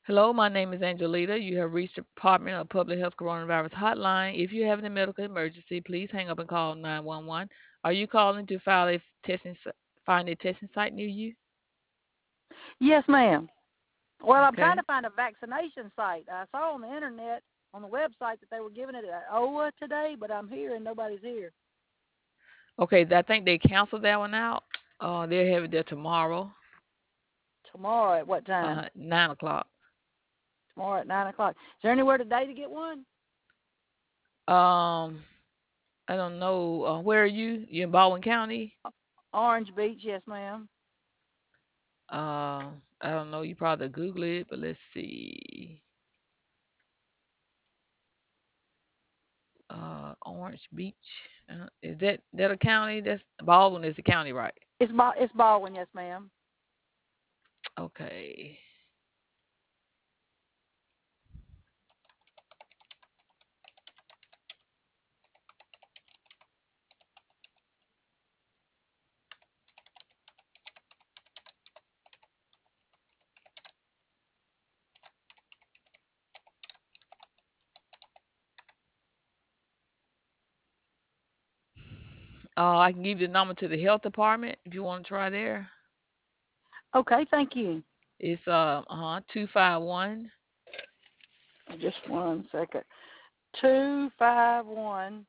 Hello, my name is Angelita. You have reached the Department of Public Health Coronavirus Hotline. If you have any medical emergency, please hang up and call 911. Are you calling to find a testing site near you? Yes, ma'am. Well, I'm trying Okay. to find a vaccination site. I saw on the internet, on the website, that they were giving it at OWA today, but I'm here and nobody's here. Okay, I think they canceled that one out. They'll have it there tomorrow, Tomorrow at what time? 9 o'clock. Tomorrow at 9 o'clock. Is there anywhere today to get one? Um, I don't know. Where are you? You in Baldwin County? Orange Beach, yes, ma'am. I don't know. You probably Google it, but let's see. Orange Beach. Is that a county? That's Baldwin is the county, right? It's Baldwin, yes, ma'am. Okay. I can give you the number to the health department if you want to try there. Okay, thank you. It's 251 Just one second. 251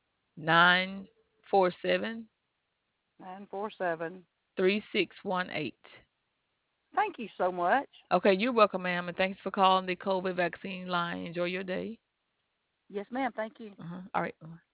947 947. 3618. Thank you so much. Okay, you're welcome, ma'am, and thanks for calling the COVID vaccine line. Enjoy your day. Yes, ma'am. Thank you. All right.